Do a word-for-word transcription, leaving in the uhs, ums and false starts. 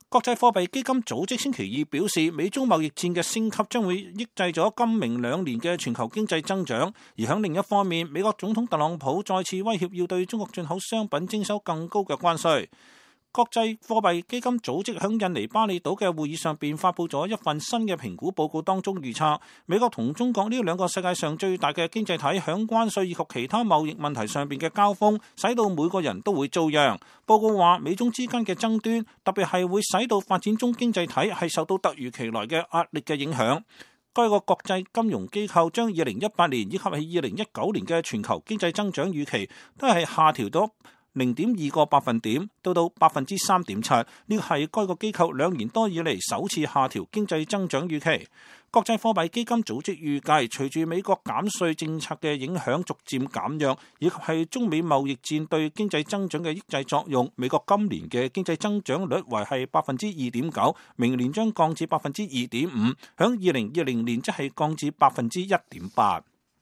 國際貨幣基金組織星期二表示，美中貿易戰嘅升級將會抑制咗今明兩年嘅全球經濟增長。而喺另一方面，美國總統特朗普再次威脅要對中國進口商品徵收更高嘅關稅。國際貨幣基金組織喺印尼巴厘島嘅會議上邊發佈咗一份新嘅評估報告，當中預測美國同中國呢兩個世界上最大嘅經濟體喺關稅以及其他貿易問題上邊嘅交鋒，使到每個人都會遭殃。報告話，美中之間嘅爭端特別係會使到發展中經濟體係受到突如其來嘅壓力嘅影響。該個國際金融機構將二零一八年以及係二零一九年嘅全球經濟增長預期都係下調咗零點二個百分點，到到百分之三點七，呢個係該個機構兩年多以嚟首次下調經濟增長預期。國際貨幣基金組織預計，隨住美國減稅政策嘅影響逐漸減弱，以及係中美貿易戰對經濟增長嘅抑制作用，美國今年嘅經濟增長率為係百分之二點九，明年將降至百分之二點五，響二零二零年即係降至百分之一點八。